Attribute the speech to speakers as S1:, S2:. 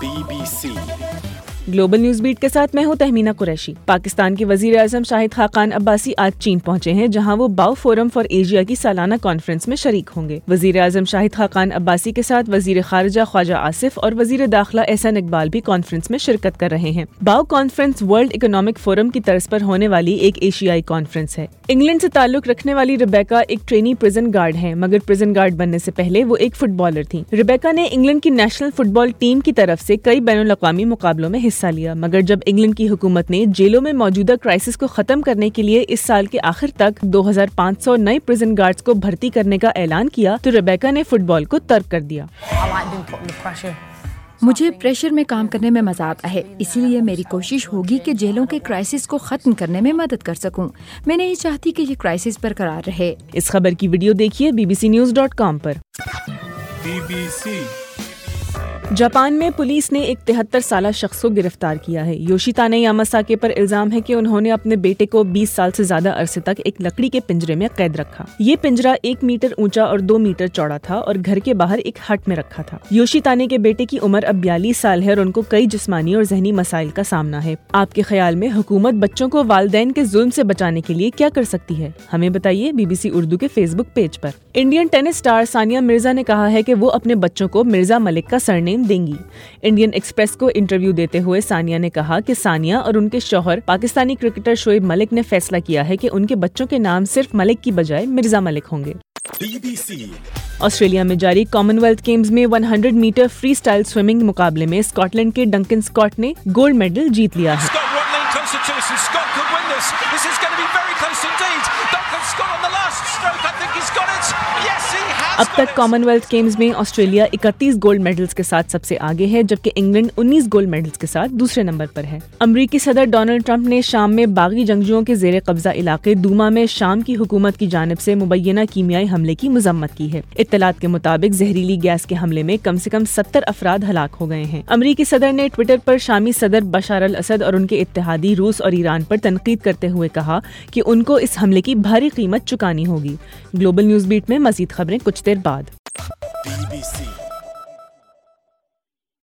S1: BBC
S2: global news beat के साथ मैं हूं तहमीना कुरैशी। पाकिस्तान के वजीर आजम शाहिद खाकान अब्बासी आज चीन पहुंचे हैं, जहां वो बाओ फोरम फॉर एशिया की सालाना कॉन्फ्रेंस में शरीक होंगे। वजीर आजम शाहिद खाकान अब्बासी के साथ वजीर खारजा ख्वाजा आसिफ और वजीर दाखिला एहसन इकबाल भी कॉन्फ्रेंस में शिरकत कर रहे हैं। बाओ कॉन्फ्रेंस वर्ल्ड इकोनॉमिक फोरम की तर्ज पर होने वाली एक एशियाई कॉन्फ्रेंस है। इंग्लैंड से ताल्लुक रखने वाली रिबेका एक ट्रेनी प्रिजन गार्ड है, मगर प्रिजन गार्ड बनने से पहले वो एक फुटबॉलर थी। रिबेका ने इंग्लैंड की नेशनल फुटबॉल टीम की तरफ से कई बैनुल अक़वामी मुकाबलों में हिस्सा लिया, मगर जब इंग्लैंड की हुकूमत ने जेलों में मौजूदा क्राइसिस को खत्म करने के लिए इस साल के आखिर तक 2500 नए प्रिजन गार्ड्स को भर्ती करने का ऐलान किया, तो रिबेका ने फुटबॉल को तर्क कर दिया।
S3: मुझे प्रेशर में काम करने में मजा आता है, इसीलिए मेरी कोशिश होगी कि जेलों के क्राइसिस को खत्म करने में मदद कर सकूं। मैं नहीं चाहती कि ये क्राइसिस बरकरार रहे।
S2: इस खबर की वीडियो देखिए bbcnews.com पर।
S1: BBC
S2: जापान में पुलिस ने एक 73 साला शख्स को गिरफ्तार किया है। योशिताने यामासाके पर इल्जाम है कि उन्होंने अपने बेटे को 20 साल से ज्यादा अरसे तक एक लकड़ी के पिंजरे में कैद रखा। ये पिंजरा 1 मीटर ऊंचा और 2 मीटर चौड़ा था और घर के बाहर एक हट में रखा था। योशिताने के बेटे की उम्र अब 42 साल है और उनको कई जिस्मानी और ज़हनी मसाइल का सामना है। आपके ख्याल में हुकूमत बच्चों को वालिदैन के जुल्म से बचाने के लिए क्या कर सकती है? हमें बताइए BBC उर्दू के फेसबुक पेज पर। Indian tennis star Sania Mirza ने कहा है कि वो अपने बच्चों को मिर्जा मलिक का सरनेम देंगी। इंडियन एक्सप्रेस को इंटरव्यू देते हुए सानिया ने कहा कि सानिया और उनके शौहर पाकिस्तानी क्रिकेटर शोएब मलिक ने फैसला किया है कि उनके बच्चों के नाम सिर्फ मलिक की बजाय मिर्जा मलिक होंगे।
S1: BBC
S2: ऑस्ट्रेलिया में जारी कॉमनवेल्थ गेम्स में 100 मीटर फ्री स्टाइल स्विमिंग मुकाबले में स्कॉटलैंड के डंकन स्कॉट ने गोल्ड मेडल जीत लिया है। अब तक कॉमनवेल्थ गेम्स में ऑस्ट्रेलिया 31 गोल्ड मेडल्स के साथ सबसे आगे है, जबकि इंग्लैंड 19 गोल्ड मेडल्स के साथ दूसरे नंबर पर है। अमरीकी सदर डोनाल्ड ट्रंप ने शाम में बागी जंगजुओं के जेर कब्जा इलाके दूमा में शाम की हुकूमत की जानिब से मुबैना कीमियाई हमले की मजम्मत की है। इत्तलात के मुताबिक जहरीली गैस के हमले में कम से कम 70 अफराद हलाक हो गए हैं। अमरीकी सदर ने ट्विटर पर शामी सदर बशार अल असद और उनके इत्तेहादी रूस और ईरान पर तनकीद करते हुए कहा कि उनको इस हमले की भारी कीमत चुकानी होगी। ग्लोबल न्यूज बीट में मजीद खबरें कुछ देर बाद।